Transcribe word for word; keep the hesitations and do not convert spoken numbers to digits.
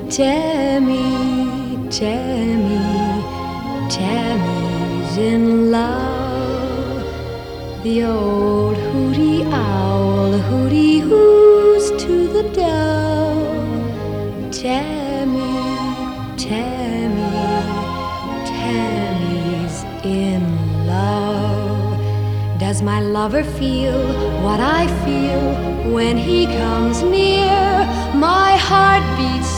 Tammy, Tammy, Tammy's in love. The old hooty owl hooty hoos to the dove. Tammy, Tammy, Tammy's in love. Does my lover feel what I feel when he comes near? My heart beats